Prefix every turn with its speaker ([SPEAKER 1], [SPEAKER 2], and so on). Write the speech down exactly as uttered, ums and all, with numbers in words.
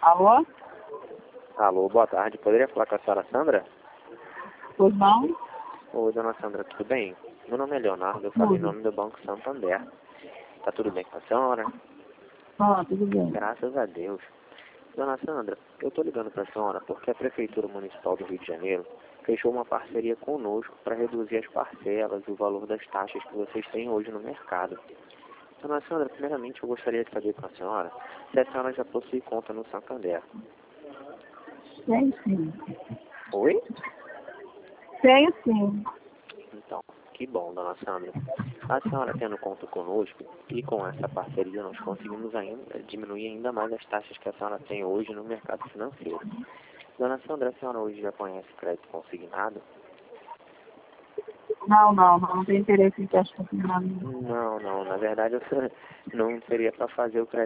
[SPEAKER 1] Alô?
[SPEAKER 2] Alô, boa tarde. Poderia falar com a senhora Sandra?
[SPEAKER 1] Pois não?
[SPEAKER 2] Oi, dona Sandra, tudo bem? Meu nome é Leonardo, eu falo em nome do Banco Santander. Tá tudo bem com a senhora?
[SPEAKER 1] Ah, tudo bem.
[SPEAKER 2] Graças a Deus. Dona Sandra, eu tô ligando pra senhora porque a Prefeitura Municipal do Rio de Janeiro fechou uma parceria conosco para reduzir as parcelas e o valor das taxas que vocês têm hoje no mercado. Dona Sandra, primeiramente eu gostaria de saber com a senhora se a senhora já possui conta no Santander.
[SPEAKER 1] Tenho sim.
[SPEAKER 2] Oi?
[SPEAKER 1] Tenho sim.
[SPEAKER 2] Então, que bom, dona Sandra. A senhora tendo conta conosco e com essa parceria nós conseguimos ainda diminuir ainda mais as taxas que a senhora tem hoje no mercado financeiro. Dona Sandra, a senhora hoje já conhece crédito consignado?
[SPEAKER 1] Não, não, não, não tenho interesse em teste confirmado.
[SPEAKER 2] Não, não. Na verdade, eu não seria para fazer o crédito